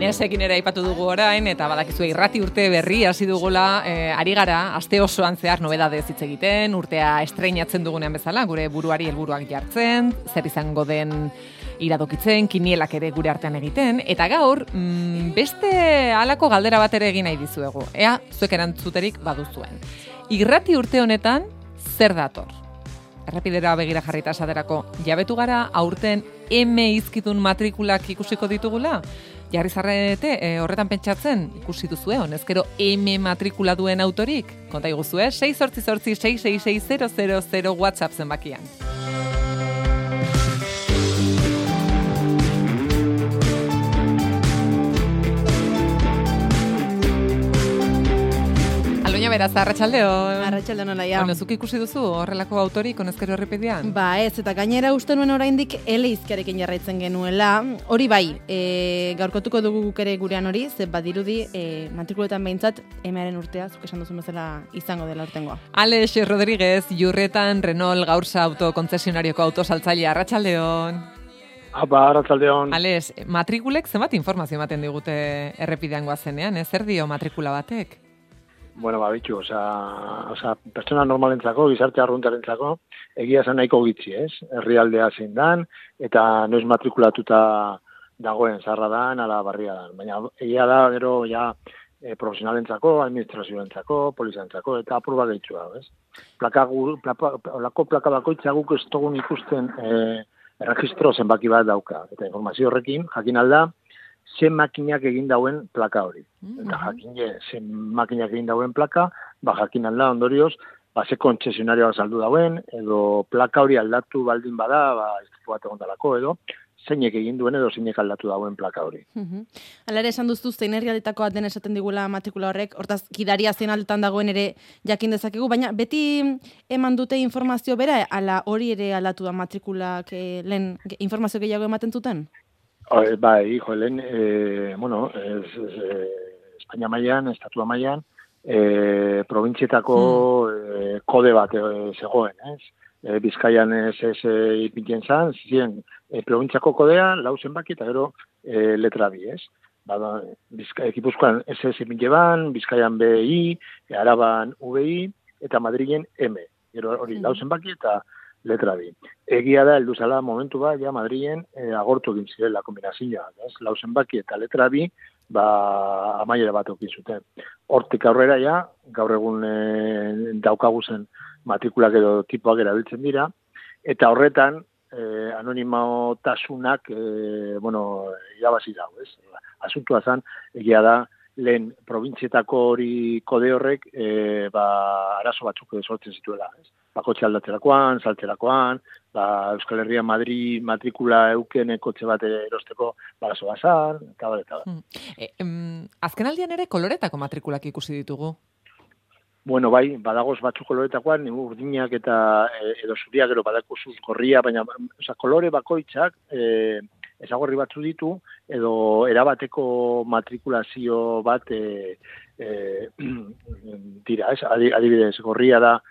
Inesekin ere aipatu dugu orain, eta badakizue irrati urte berri hasi dugula, ari gara, aste osoan zehar nobedadez hitz egiten, urtea estreinatzen dugunean bezala, gure buruari helburuak jartzen, zer izango den iradokitzen, kinielak ere gure artean egiten, eta gaur, beste halako galdera bat ere egin nahi dizuegu. Ea, zuek erantzuterik baduzuen. Irrati urte honetan, zer dator? Errepidera begira jarrita esaterako, jabetu gara aurten M izkitun matrikulak ikusiko ditugula? Jarri zarete horretan pentsatzen ikusi duzue, honezkero M matrikula duen autorik? Konta iguzue, 688-666-000 WhatsApp zenbakian. Beraz, arratsaldeon. Arratsaldeon olaia. Bueno, zuk ikusi duzu horrelako autorik honezkero errepidean? Ba ez, eta gainera uste nuen oraindik eleizkiarekin jarraitzen genuela. Hori bai, gaurkotuko dugu guk ere gurean hori, ze badirudi matrikuletan behintzat emearen urtea, zuk esan duzun bezala izango dela urtengoa. Alex Rodríguez, Jurretan Renault Gaursa autokonzesionarioko autosaltzaile, arratsaldeon. Apa, arratsaldeon. Alex, matrikulek zenbat informazio ematen digute errepidean goazenean, zer dio matrikula batek? Bueno, bitu, pertsona normalentzako, gizarte arruntarentzako, egia zen nahiko gitzi, ez? Herrialdea zein dan, eta noiz matrikulatuta dagoen zarra dan, ala barria dan. Baina egia da, gero, profesionalentzako, administrazioentzako, poliziantzako, eta apurba gehitzua, ez? Plaka bakoitza guk ez dugun ikusten erregistro zenbaki bat dauka. Eta informazio horrekin, jakin alda, zen makinak egin dauen plaka hori. Eta jakin zen makinak egin dauen plaka, jakin alda ondorioz, ze kontzesionarioa saldu dauen, edo plaka hori aldatu baldin bada, istripu bat egon dalako, edo zeinek egin duen edo zeinek aldatu dauen plaka hori. Hala ere esan duztu zein herrialdetakoa den esaten digula matrikula horrek, hortaz gidaria zein aldetan dagoen ere jakin dezakegu, baina beti eman dute informazio bera, ala hori ere aldatu da matrikulak lehen informazio gehiago ematen zuten? Bai, lehen, Espainia mailan, Estatua mailan, probintzietako kode bat zegoen, ez? Bizkaian ez ipintzen zan, ziren probintziako kodea, lau zenbaki eta gero letra bi, ez? Gipuzkoan SS ipintzen ban, Bizkaian BI, Araban VI, eta Madrilen M. Gero hori lau zenbaki eta letra bi. Egia da, heldu zala momentu bat, Madrilen agortu egin zirela kombinazioa, ez? Lau zenbaki eta letra bi, amaiera bat okin zuten. Hortik aurrera, gaur egun daukaguzen matrikulak edo tipoak erabiltzen dira, eta horretan, anonimotasunak, irabazi dago, ez? Asuntua zan, egia da, lehen probintzietako hori kode horrek, arazo batzuk sortzen zituela, ez? Kotxe aldatzerakoan, saltzerakoan, Euskal Herria Madrid matrikula euken kotxe bat erosteko barazo bazan, eta bat. Azken aldian ere koloretako matrikulak ikusi ditugu? Bueno, bai, badagoz batzuk koloretakoan, urdinak eta edo zuriak gero badakuzuz gorria, baina kolore bakoitzak ezagorri batzu ditu, edo erabateko matrikulazio bat dira, ez? Adibidez, gorria da,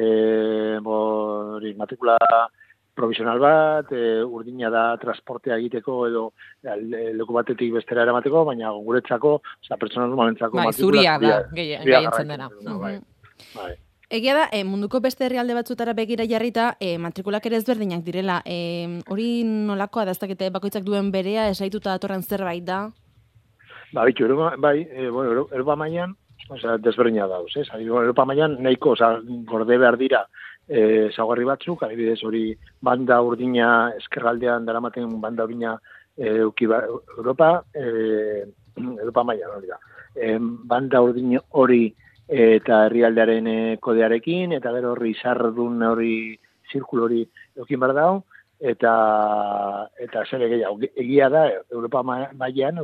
matrikula provisional bat, urdina da transportea egiteko edo leku batetik bestera eramateko, baina guretzako, pertsona normalentzako matrikula zuria da, gehientzen dena. Bai. Egia da, munduko beste herrialde batzutara begira jarrita, matrikulak ere ezberdinak direla. Hori nolakoa da, ez dakite bakoitzak duen berea, esaituta datorren zerbait da? Bitu, Europa mailan, desberdina dauz, ez? Europa mailan nahiko, gorde behar dira ezaugarri batzuk, adibidez hori banda urdina eskerraldean daramaten banda urdina Europa mailan hori da. Banda urdin hori eta herrialdearen kodearekin, eta gero horri izardun hori, zirkulo hori eukin behar dago, eta zer gehiago. Egia da, Europa mailan,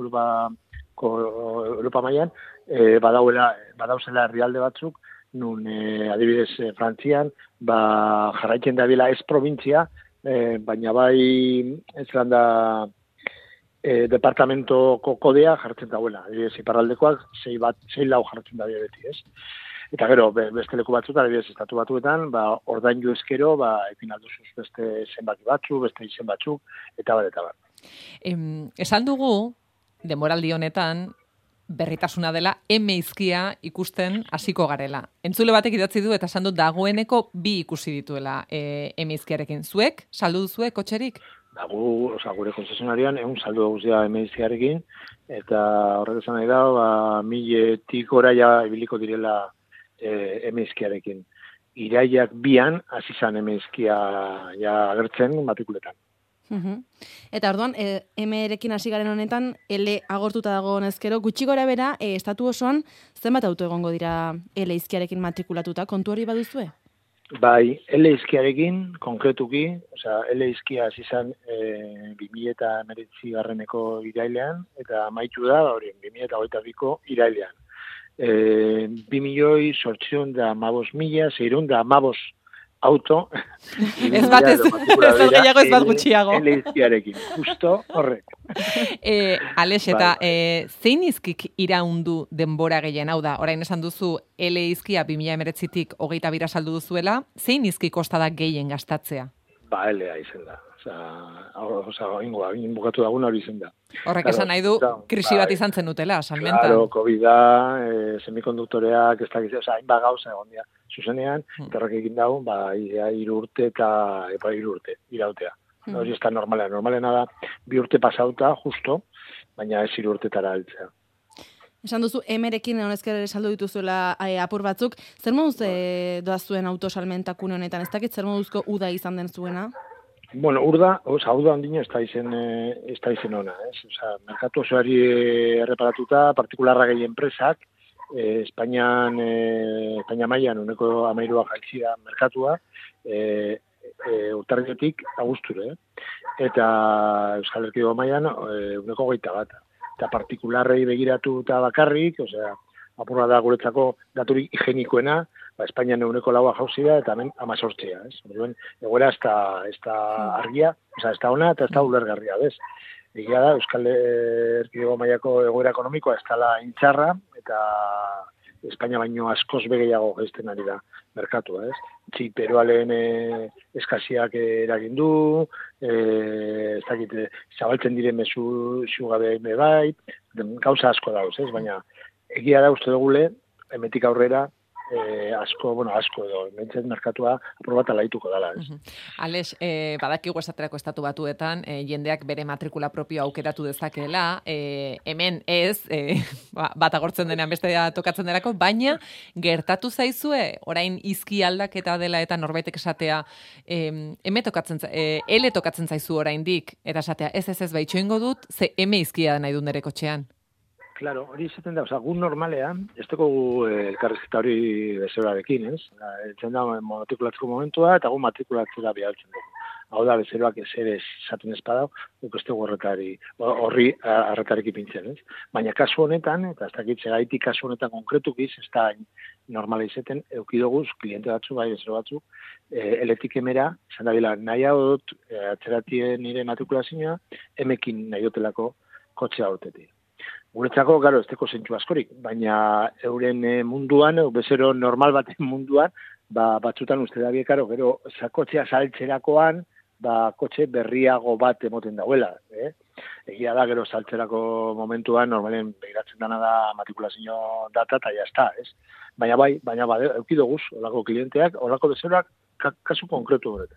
badauzela herrialde batzuk, nun adibidez Frantzian, jarraitzen da bila ez provintzia, baina bai ez landa departamentoko kodea jartzen dauela. Adibidez, iparraldekoak 6 lau jartzen da beti, ez? Eta gero, beste leku batzutan, adibidez, estatu batuetan, ordaindu ezkero, ekin alduzuz beste zenbaki batzuk, beste izen batzuk, eta bar. Esan dugu, denboraldi honetan, berritasuna dela M-izkia ikusten hasiko garela. Entzule batek idatzi du eta esan dut dagoeneko 2 ikusi dituela M-izkiarekin. Zuek, saldu duzue kotxerik? Gure konzesionarian egun saldu guztia M-izkiarekin, eta horrek esan nahi da, 1000-tik gora ja ibiliko direla M-izkiarekin. Iraiak 2an hasi zan M-izkia ja agertzen matrikuletan. Eta orduan, M-erekin hasi garen honetan, L agortuta dago honezkero, gutxi gora bera, estatu osoan, zenbat auto egongo dira L izkiarekin matrikulatuta, kontu hori baduzue? Bai, L izkiarekin, konkretuki, L izkia hasi zan 2019 garreneko irailean, eta amaitu da, 2022ko irailean. 2.815.615 auto. Ez bat gehiago, ez bat gutxiago. Eleizkiarekin, justo horrek. Alex, eta zein izkik iraundu denbora gehien, hau da, orain esan duzu, eleizkia 2019tik 22 saldu duzuela, zein izkik kostada gehien gastatzea? Elea izen da. Bukatu dagoen hori izen da. Horrek esan nahi du, krisi bat izan zen utela, salmentan. Claro, COVID-a, semikonduktoreak, ez dakiz, hainbat gauza egon dira. Zuzenean, eta horrek egin dago, 3 urte eta 3 urte, irautea. Hori ez da normalena da, 2 urte pasauta, justo, baina ez 3 urtetara altzea. Esan duzu, M-erekin honezkero ere saldu dituzuela apur batzuk, zer moduz doazuen autosalmentakune honetan, ez dakit zer moduzko uda izan den zuena? Bueno, uda handina ez da izen ona, ez? Merkatu osoari erreparatuta, partikularra gehi enpresak, Espainia mailan uneko 13 jaitsi da merkatua, urtarriletik agusture, eta Euskal Herriko mailan uneko 21. Eta partikularrei begiratu eta bakarrik, apurra da guretzako daturik higienikoena, Espainian uneko 4 jauzi da, eta hemen 18. Egoera ez da argia, ez da ona, eta ez da ulergarria, bez? Egia da, Euskal Herriko mailako egoera ekonomikoa ez dela intxarra, eta Espainia baino askoz begeiago jaisten ari da merkatua, ez? Txiperoalen eskasiak eragin du, ez dakit, zabaltzen diren mezu xugabe bai, gauza asko dauz, ez? Baina egia da uste dugule, emetik aurrera, asko edo, mentzen merkatua aprobata laituko dela, ez? Alex, badakigu esaterako estatu batuetan, jendeak bere matrikula propio aukeratu dezakeela, hemen ez, bat agortzen denean bestea tokatzen derako, baina gertatu zaizue, orain izki aldaketa dela eta norbaitek esatea, ele tokatzen zaizu oraindik, eta esatea, ez baitxo ingo dut, ze eme izkia nahi dut nire kotxean. Claro, hori izaten da, gu normalean, ez dugu elkarrizketa hori bezeroarekin, ez? Eltzen da matrikulatzeko momentua, eta gu matrikulatzera bialtzen dugu. Hau da, bezeroak ezer esaten espadau, duk ez dugu horri arretarik ipintzen, ez? Baina kasu honetan, eta ez dakit segaitik kasu honetan konkretukiz, ez da normala izaten, eukidoguz, kliente batzu, bai, bezero batzu, eletik emera, izan da bila, nahi hau dut, atzeratien nire matrikulazioa, emekin nahi dutelako kotxea urtetik. Guretzako, garo, ez teko zentsu askorik, baina euren munduan, bezero normal baten munduan, batzutan uste da biekaro, gero, kotxea saltzerakoan, kotxe berriago bat emoten dauela. Egia da, gero, saltzerako momentuan, normalen begiratzen dana da matrikulazio data, eta jazta, ez? Baina eukidoguz, olako klienteak, olako bezeroak, kasu konkretu horretan.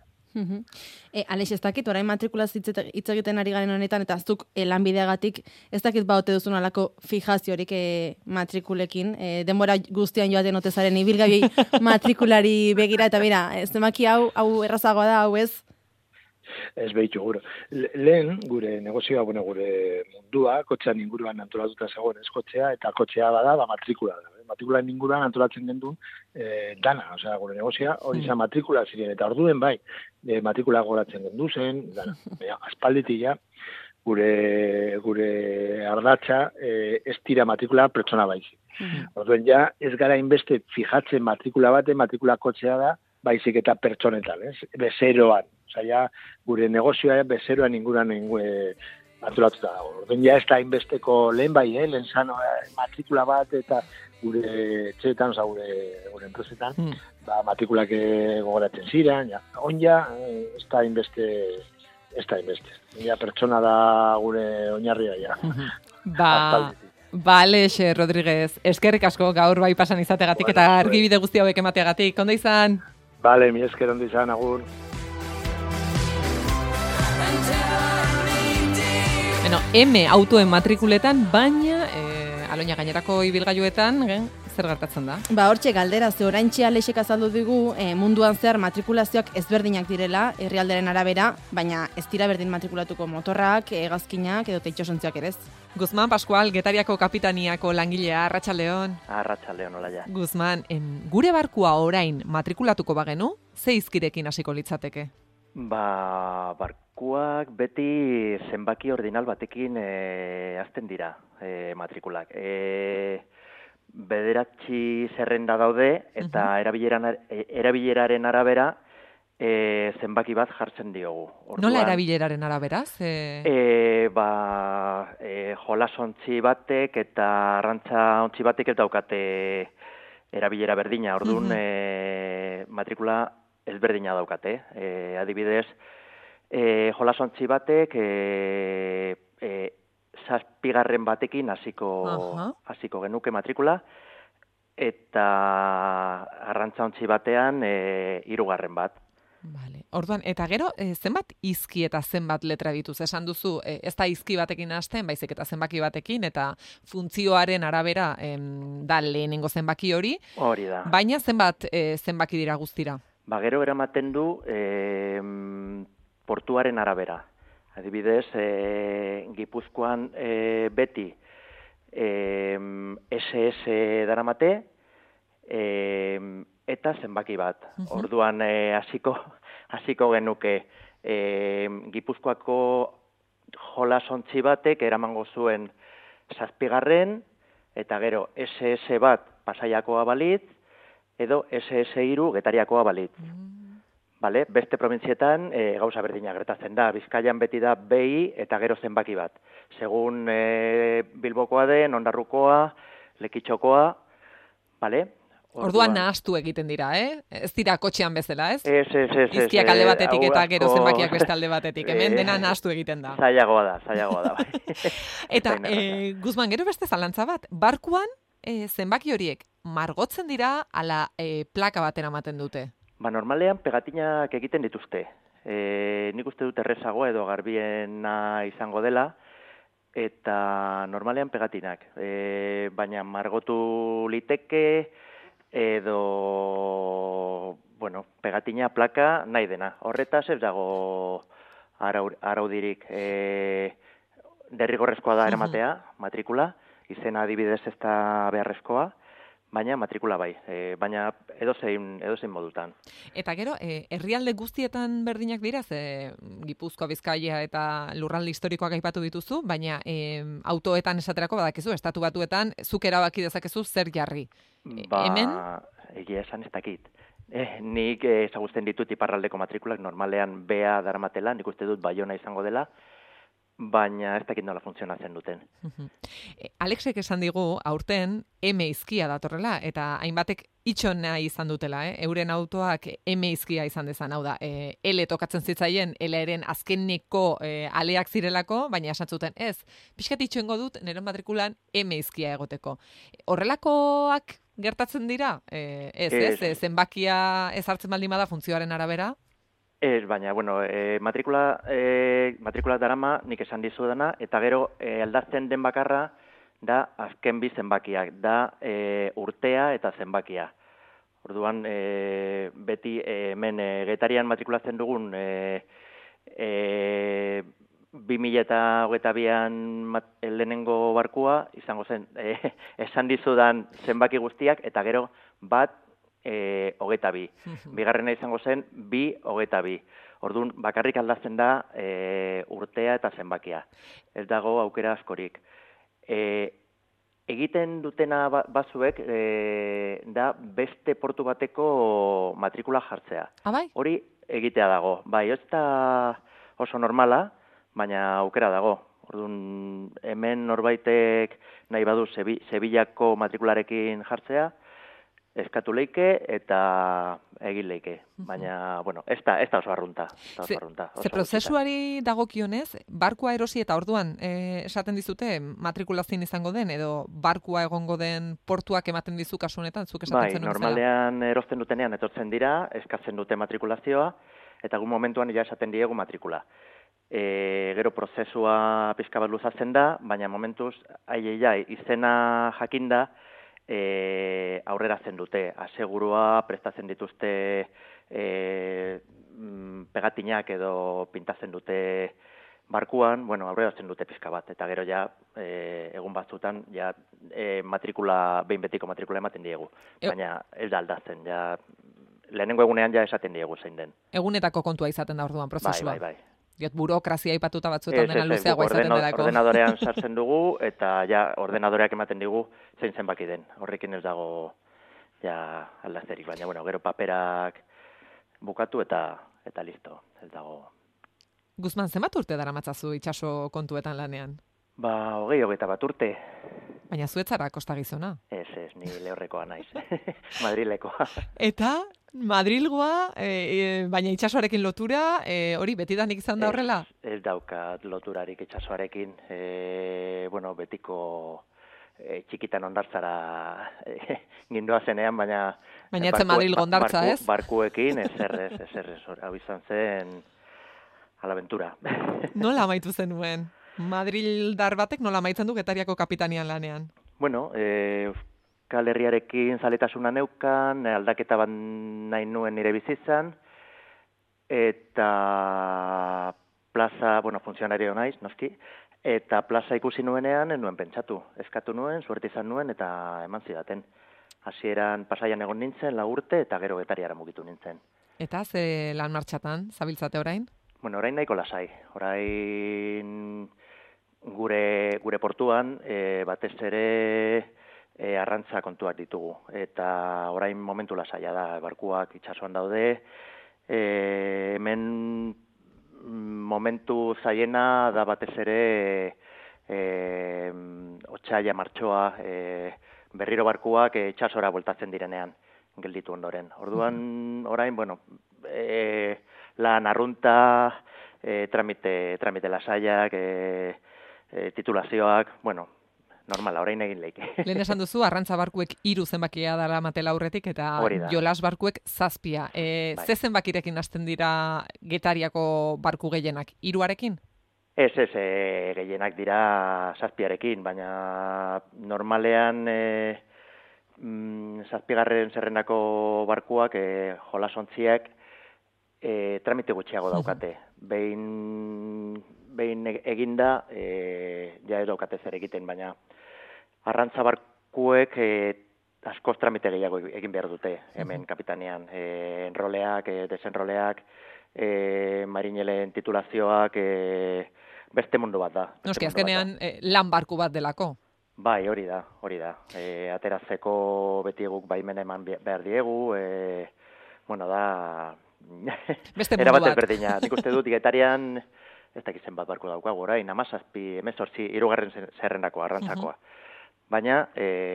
Alex, ez dakit, orain matrikulaz hitz egiten ari garen honetan, eta aztuk lanbideagatik, ez dakit baute duzun alako fijaziorik matrikulekin, denbora guztian joaten otezaren ibilgabi matrikulari begira, eta bera, zemaki hau errazagoa da, hau ez? Ez behitu, gure. Lehen, gure negozioa, gure mundua, kotxean inguruan antolatuta zegoen ez kotxea, eta kotxea bada, matrikula da. Matrikulan inguruan antolatzen gendun dana, gure negozia hori izan matrikula ziren, eta orduen bai, matrikula goratzen gendu zen, dana. Aspalditia, gure ardatza ez tira matrikula pertsona baizik. Orduen ja, ez gara inbeste fijatzen matrikula bate, matrikula kotxea da, baizik eta pertsonetan, ez? Bezeroan. Gure negozioa bezeroan inguruan antolatuta dago. Orduen ja ez da inbesteko lehen bai, lehen zan matrikula bat eta gure etxeetan, gure enpresetan, matrikulak gogoratzen ziren, onja, ez da inbeste ez da inbeste. Ja, pertsona da gure oinarria, ja. Alexe Rodríguez, eskerrik asko gaur bai pasan izategatik eta argibide guzti hauek emateagatik. Ondo izan? Bale, mi esker ondo izan, agur. Bueno, M autoen matrikuletan, baina Aloña gainerako ibilgailuetan, zer gertatzen da? Hortxe galdera, ze oraintxe Alexek azaldu digu munduan zehar matrikulazioak ezberdinak direla, herrialderen arabera, baina ez dira berdin matrikulatuko motorrak, hegazkinak edo itsasontziak ere ez. Guzman Pascual, Getariako kapitaniako langilea, Arratsaldeon. Arratsaldeon, hola ja. Guzman, gure barkua orain matrikulatuko bagenu, ze izkirekin hasiko litzateke? Barkuak beti zenbaki ordinal batekin hasten dira matrikulak. Bederatzi zerrenda daude eta erabileraren arabera zenbaki bat jartzen diogu. Orduan, nola erabileraren arabera? Jolasontzi batek eta arrantza ontzi batek ez daukate erabilera berdina. Orduan matrikula ezberdina daukate. Adibidez, jolasontzi batek zazpigarren batekin hasiko genuke matrikula, eta arrantzaontzi batean hirugarren bat. Vale. Orduan, eta gero, zenbat izki eta zenbat letra dituz? Esan duzu, ez da izki batekin hasten, baizik eta zenbaki batekin, eta funtzioaren arabera da lehenengo zenbaki hori. Hori da. Baina zenbaki dira guztira? Gero eramaten du portuaren arabera. Adibidez, Gipuzkoan beti SS daramate eta zenbaki bat. Orduan hasiko genuke Gipuzkoako jolasontzi batek eramango zuen zazpigarren, eta gero SS bat Pasaiakoa balitz, edo SS3 Getariakoa balitz. Vale? Beste provintzietan gauza berdina gertatzen da. Bizkaian beti da BI eta gero zenbaki bat. Segun Bilbokoa den, Ondarrukoa, Lekitxokoa, vale? Orduan nahastu egiten dira, Ez dira kotxean bezala, ez? Ez. Izkiak alde batetik eta gero zenbakiak beste alde batetik. Hemen dena nahastu egiten da. Zailagoa da. Eta, Guzman, gero beste zalantza bat, barkuan zenbaki horiek margotzen dira ala plaka batera ematen dute? Normalean pegatinak egiten dituzte. Nik uste dut errezagoa edo garbiena izango dela, eta normalean pegatinak. Baina margotu liteke edo, pegatina plaka nahi dena. Horretaz ez dago araudirik. Derrigorrezkoa da eramatea, matrikula, izena adibidez ez da beharrezkoa, baina matrikula bai, baina edozein modutan. Eta gero, herrialde guztietan berdinak dira, Gipuzkoa, Bizkaia eta lurralde historikoak aipatu dituzu, baina autoetan esaterako badakizu, estatu batuetan, zuk erabaki dezakezu zer jarri. Hemen? Egia esan ez dakit. Nik ezagutzen ditut iparraldeko matrikulak normalean bea daramatela, nik uste dut Baiona izango dela, baina ez dakit nola funtzionatzen duten. Alexek esan digu, aurten M izkia datorrela, eta hainbatek itxona izan dutela, euren autoak M izkia izan dezan, hau da, L tokatzen zitzaien, L-eren azkeneko aleak zirelako, baina esan zuten, ez, pixkat itxoengo dut, nire matrikulan M izkia egoteko. Horrelakoak gertatzen dira? Zenbakia ez hartzen baldin bada funtzioaren arabera? Ez, baina, matrikula darama nik esan dizudana, eta gero aldatzen den bakarra da azken bi zenbakiak, da urtea eta zenbakia. Orduan, beti hemen Getarian matrikulatzen dugun 2022an lehenengo barkua, izango zen, esan dizudan zenbaki guztiak, eta gero bat 22. Bigarrena izango zen 2 Orduan, bakarrik aldatzen da urtea eta zenbakia. Ez dago aukera askorik. Egiten dutena bazuek da beste portu bateko matrikula jartzea. Bai? Hori egitea dago. Bai, ez da oso normala, baina aukera dago. Orduan, hemen norbaitek nahi badu Sevillako matrikularekin jartzea, eskatu leike eta egin leike. Baina, bueno, ez da oso arrunta. Ze prozesuari dagokionez, barkua erosi eta orduan esaten dizute matrikulazioan izango den, edo barkua egongo den portuak ematen dizu kasu honetan, zuk esaten zenuen zela? Normalean erosten dutenean etortzen dira, eskatzen dute matrikulazioa, eta egun momentuan ja esaten diegu matrikula. Gero prozesua pixka bat luzatzen da, baina momentuz, izena jakinda, aurrera zen dute, asegurua prestatzen dituzte pegatinak edo pintatzen dute barkuan, bueno, aurrera zen dute pizka bat, eta gero ja egun batzutan ja matrikula, behin betiko matrikula ematen diegu, baina ez da aldatzen, ja lehenengo egunean ja esaten diegu zein den. Egunetako kontua izaten da orduan prozesua. Bai. Diot, burokrazia aipatuta batzuetan dena luzeagoa izaten delako. Ordenadorean sartzen dugu, eta ja ordenadoreak ematen digu zein zenbaki den. Horrekin ez dago ja aldazerik, baina bueno, gero paperak bukatu eta listo, ez dago. Guzman, zenbat urte daramatzazu itsaso kontuetan lanean? 21 urte. Baina zuetzara kosta gizona? Ez, ni Lehorrekoa naiz. Madrilekoa. Eta Madrilgoa, baina itsasoarekin lotura, hori betidanik izan da horrela? Ez daukat loturarik itsasoarekin. Bueno, betiko txikitan ondartzara gindoa zenean, baina... Baina etzen Madrilgo ondartza, ez? Barkuekin, ez. Hau izan zen alabentura. Nola amaitu zenuen? Madrildar batek nola amaitzen du Getariako kapitanian lanean? Bueno, Euskal Herriarekin zaletasuna neukan, aldaketa bat nahi nuen nire bizitzan, eta plaza, bueno, funtzionario naiz, noski, eta plaza ikusi nuenean, nuen pentsatu. Eskatu nuen, suerte izan nuen, eta eman zidaten. Hasieran Pasaian egon nintzen, 4 urte, eta gero Getariara mugitu nintzen. Eta ze lan martxatan, zabiltzate orain? Bueno, orain nahiko lasai. Orain gure portuan batez ere arrantza kontuak ditugu. Eta orain momentu lasaia da, barkuak itsasoan daude. Hemen momentu zaiena da batez ere otsaila martxoa berriro barkuak itsasora bueltatzen direnean gelditu ondoren. Orduan orain, bueno, lan arrunta, tramite lasaiak, titulazioak, bueno, normala, orain egin leike. Lehen esan duzu, arrantza barkuek 3 zenbakia dara matela aurretik, eta jolas barkuek 7. Ze zenbakirekin hasten dira Getariako barku gehienak? 3arekin? Ez, gehienak dira 7arekin, baina normalean 7. zerrendako barkuak, jolasontziak, tramite gutxiago daukate. Behin eginda, ja ez daukate zer egiten, baina arrantza barkuek askoz tramite gehiago egin behar dute, hemen kapitanean. Enroleak, desenroleak, marinelen titulazioak, beste mundu bat da. Noski, azkenean lan barku bat delako. Bai, hori da. Ateratzeko beti guk baimena eman behar diegu, bueno, da... Beste mundu bat. Berdina. Nik uste dut, Getarian, ez dakizen bat barko daukagu, orain, 17, 3. zerrendako arrantzakoa. Baina,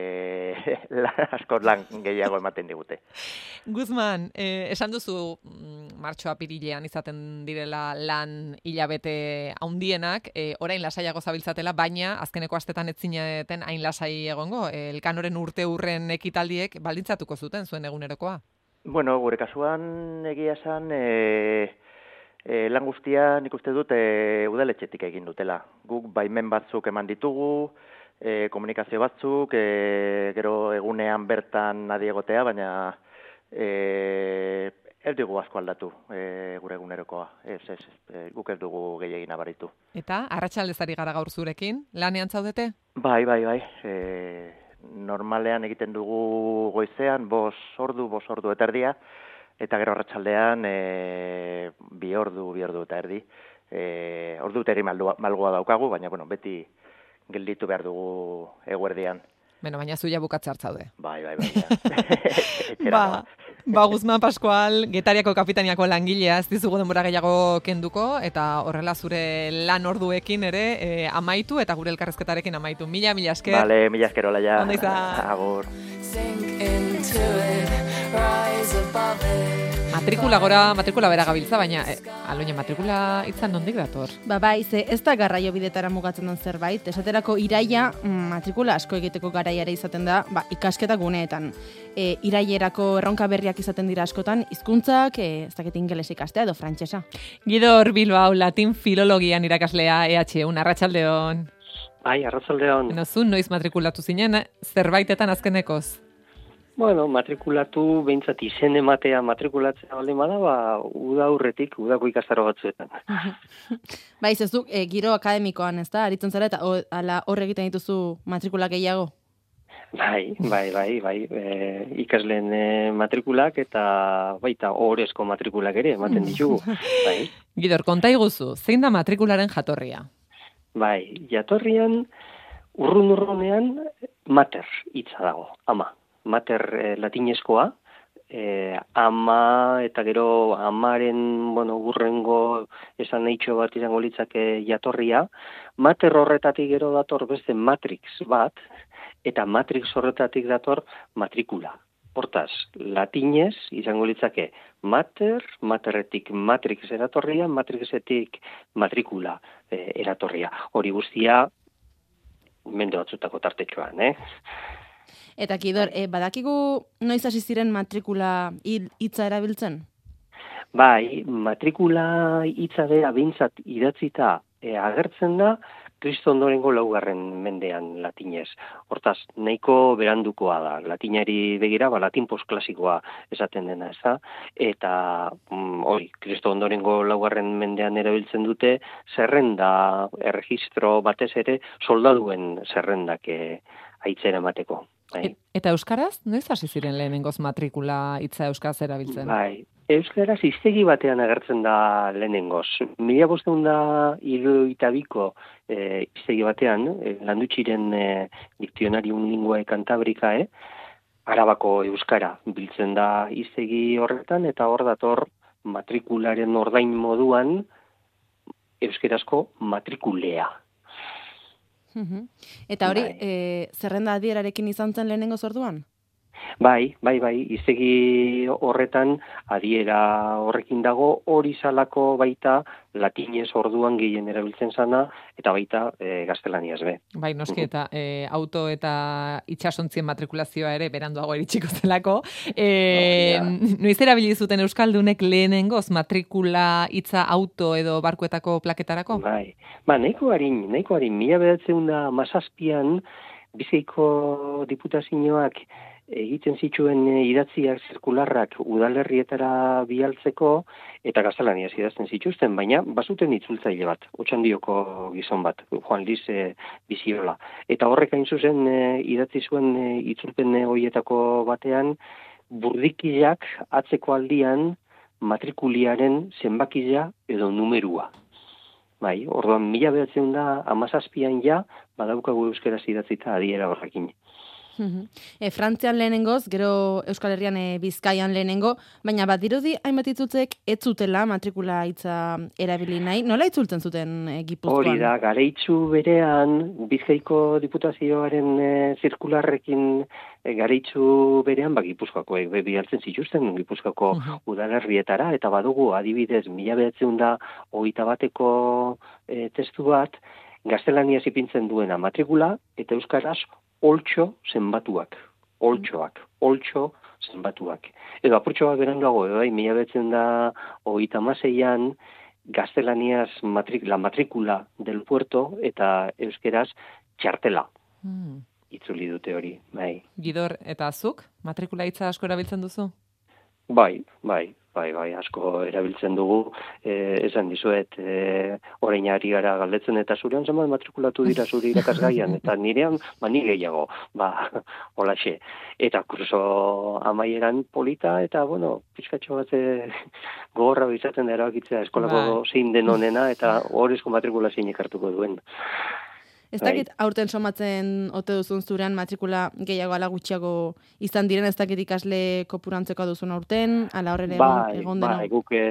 asko lan gehiago ematen digute. Guzman, esan duzu martxoa apirilean izaten direla lan hilabete handienak, orain lasaiago zabiltzatela, baina azkeneko astetan ez zineten hain lasai egongo, Elkanoren urte hurren ekitaldiek baldintzatuko zuten zuen egunerokoa? Bueno, gure kasuan egia esan, lan guztia nik uste dut udaletxetik egin dutela. Guk baimen batzuk eman ditugu, komunikazio batzuk, gero egunean bertan adi egotea, baina ez dugu asko aldatu gure egunerokoa. Guk ez dugu gehiagin abaritu. Eta, arratsaldezari gara gaur zurekin, lanean zaudete? Bai. Normalean egiten dugu goizean, 5 ordu eta erdia, eta gero arratsaldean 2 ordu eta erdi. Ordu eta erdi malgoa daukagu, baina bueno, beti gelditu behar dugu eguerdian. Baina zu bukatze hartzaude. Bai. Guzman Pascual, Getariako kapitaniako langilea, ez dizugu denbora gehiago kenduko, eta horrela zure lan orduekin ere amaitu, eta gure elkarrezketarekin amaitu. Mila esker. Vale, mila esker, hola ja. Ondo izan. Agur. Matrikula gora, matrikula bera gabiltza, baina aloina matrikula itzan nondik dator? Bai, ze ez da garraio bidetara mugatzen den zerbait, esaterako iraia matrikula asko egiteko garaiare izaten da, ikasketa guneetan. Irailerako erronka berriak izaten dira askotan, hizkuntzak, ez dakit ingeles ikastea edo frantsesa. Gidor Bilbao, latin filologian irakaslea, EHU, arratsaldeon. Bai, arratsaldeon. Zu noiz matrikulatu zinen, zerbaitetan azkenekoz? Bueno, matrikulatu, behintzat izen ematea matrikulatzea baldin bada, uda aurretik, udako ikastaro batzuetan. Bai, ez du, giro akademikoan, ez da, aritzen zara, eta hor egiten dituzu matrikula gehiago? Bai, ikasleen matrikulak eta baita orezko matrikulak ere ematen ditugu. Bai. Gidor, konta iguzu, zein da matrikularen jatorria? Bai, jatorrian urrunean mater hitza dago, ama. Mater latinezkoa, ama eta gero amaren, gurrengo esan nahitxo bat izango litzake jatorria. Mater horretatik gero dator beste matrix bat, eta matrix horretatik dator matrikula. Hortaz, latinez izango litzake mater, materretik matrix eratorria, matrixetik matrikula eratorria. Hori guztia, mende batzutako tartetxoan, Eta Gidor, badakigu noiz hasi ziren matrikula hitza erabiltzen? Bai, matrikula hitza bera behintzat idatzita agertzen da Kristo ondorengo 4. mendean latinez. Hortaz, nahiko berandukoa da. Latinari begira, latin postklasikoa esaten dena, ez da? Eta hori, Kristo ondorengo 4. mendean erabiltzen dute zerrenda, erregistro batez ere, soldaduen zerrendak aitzera emateko. Bai. Eta euskaraz, noiz hasi ziren lehenengoz matrikula hitza euskaraz erabiltzen? Bai, euskaraz hiztegi batean agertzen da lehenengoz. 1572ko hiztegi batean, Landutxiren Dictionarium Linguae Cantabricae, Arabako euskara biltzen da hiztegi horretan, eta hor dator matrikularen ordain moduan euskarazko matrikulea. Eta hori, zerrenda adierarekin izan zen lehenengo orduan? Bai, hiztegi horretan adiera horrekin dago, hori zalako baita latinez orduan gehien erabiltzen zana, eta baita gaztelaniaz be. Bai, noski, eta auto eta itxasontzien matrikulazioa ere beranduago iritsiko zelako. Noiz erabili zuten euskaldunek lehenengoz matrikula hitza auto edo barkuetako plaketarako? Bai, nahiko harin, 1917an Bizkaiko diputazioak egiten zituen idatziak zirkularrak udalerrietara bialtzeko eta gaztelaniaz idazten zituzten, baina bazuten itzultzaile bat, Otxandioko gizon bat, Juan Luis Biziola. Eta horrek hain zuzen idatzi zuen itzulpen horietako batean, burdikilak atzeko aldian matrikuliaren zenbakila edo numerua. Bai, orduan 1917an ja badaukagu euskaraz idatzita adiera horrekin. Frantzian lehenengoz, gero Euskal Herrian Bizkaian lehenengo, baina badirudi hainbat itzutzek ez zutela matrikula hitza erabili nahi. Nola itzultzen zuten Gipuzkoan? Hori da, garaitzu berean, Bizkaiko diputazioaren zirkularrekin garaitzu berean, Gipuzkoako bialtzen zituzten, Gipuzkoako udalerrietara, eta badugu adibidez 1921ko testu bat, gaztelaniaz ipintzen duena matrikula, eta euskaraz oltxo zenbatuak. Oltxo zenbatuak. Edo apurtxo bat beranduago, 1936an gaztelaniaz la matrikula del puerto eta euskeraz txartela. Itzuli dute hori, bai. Gidor, eta zuk? Matrikula hitza asko erabiltzen duzu? Bai, asko erabiltzen dugu, esan dizuet, orain ari gara galdetzen, eta zurean zaman matrikulatu dira zure irakasgaian, eta nirean, ni gehiago, holaxe. Eta kurso amaieran polita, eta, pizkatxo bat gogorra bizatzen da erabakitzea eskolako zein den onena, eta horrezko matrikula zein ekartuko duen. Ez dakit aurten somatzen ote duzun zurean matrikula gehiago ala gutxiago izan diren, ez dakit ikasle kopurantzeko duzun aurten, ala horren egon dena?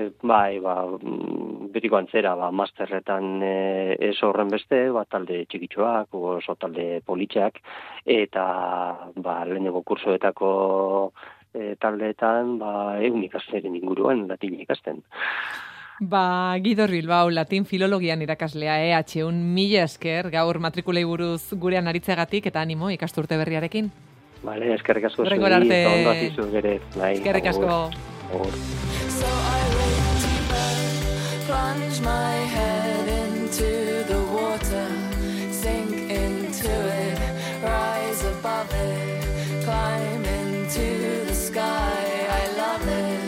Betiko antzera, masterretan ez horren beste, talde txikitxoak, oso talde politxak, eta lehenengo kursoetako taldeetan, egun ikasleren inguruan, latin ikasten. Guidor Bilbao, latin filologian irakaslea, H1, mila esker, gaur matrikulei buruz gurean aritzeagatik, eta animo ikasturte berriarekin. Bale, eskerrik asko zuri, eta ondo atizu gere. Eskerrik asko. So I went deeper, plunge my head into the water, sink into it, rise above it, climb into the sky. I love it.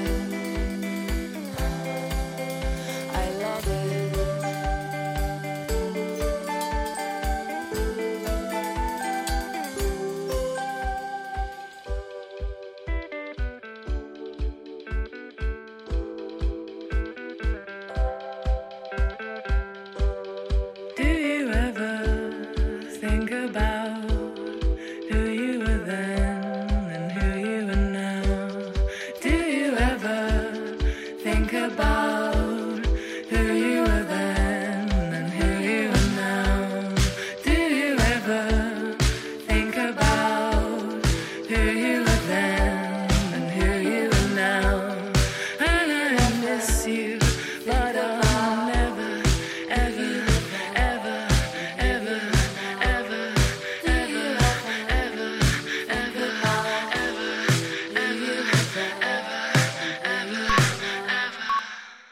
Hey